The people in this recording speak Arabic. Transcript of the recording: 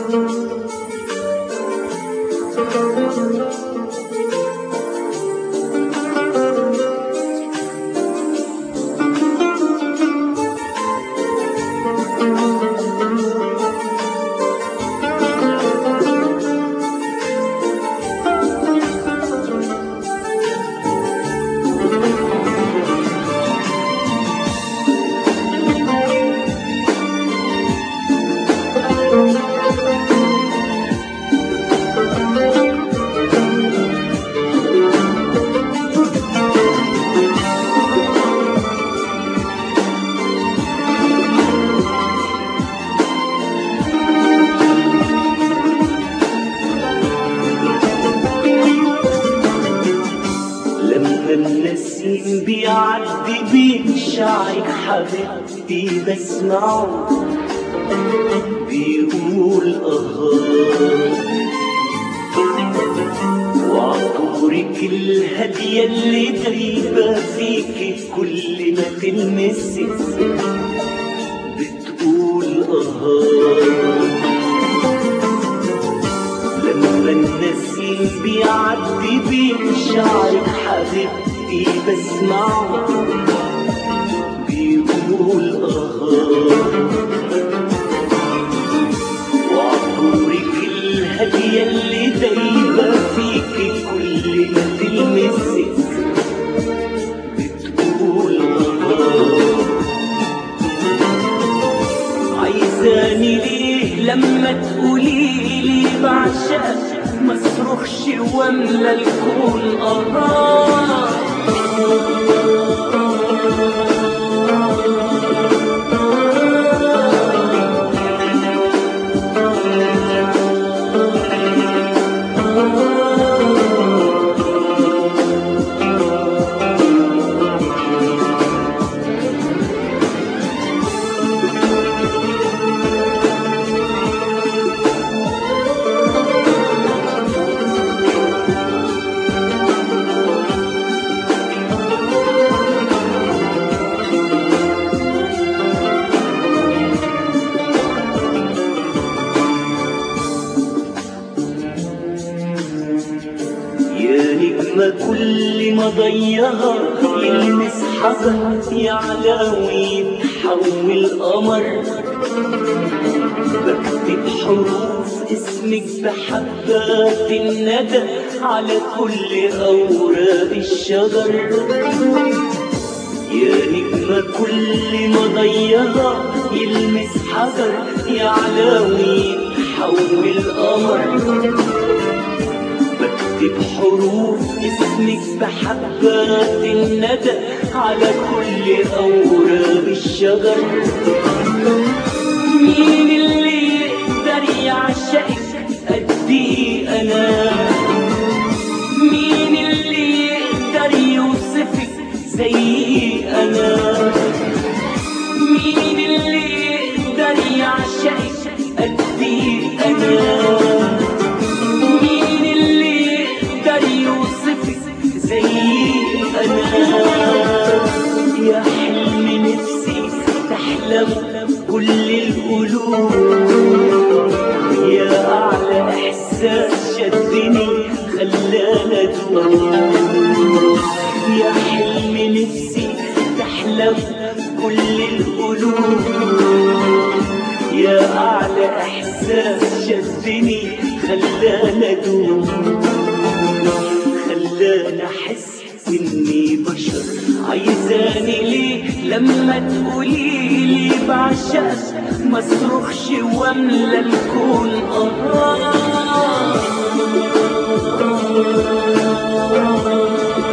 النسيم بيعدي بين شعرك حبيبتي بسمعه بيقول وعطورك الهدية اللي غريبة فيكي كل ما تلمسك بتقول لما النسيم بيعدي بين شعرك حبيبتي بسمعه بيقول وعطورك الهدية اللي دايبة فيكي كل ما تلمسك بتقول عايزاني ليه لما تقوليلي بعشقك مصرخش واملى الكون كل ما ضيها يلمس حجر يعلى ويتحول قمر بكتب حروف اسمك بحبات الندى على كل أوراق الشجر يا نجمة كل ما ضيها يلمس حجر يعلى ويتحول قمر بكتب حروف اسمك بحبات الندى على كل أوراق الشجر مين اللي يقدر يعشقك قدي أنا مين اللي يقدر يوصفك زي أنا مين اللي يقدر يعشقك قدي أنا زي أنا يا حلم نفسي تحلم كل القلوب يا أعلى إحساس شدني خلانا أدوب يا حلم نفسي تحلم كل القلوب يا أعلى إحساس شدني خلانا أدوب خلاني أحس إني بشر عايزاني ليه لما تقوليلي بعشقك مصرخش واملى الكون الله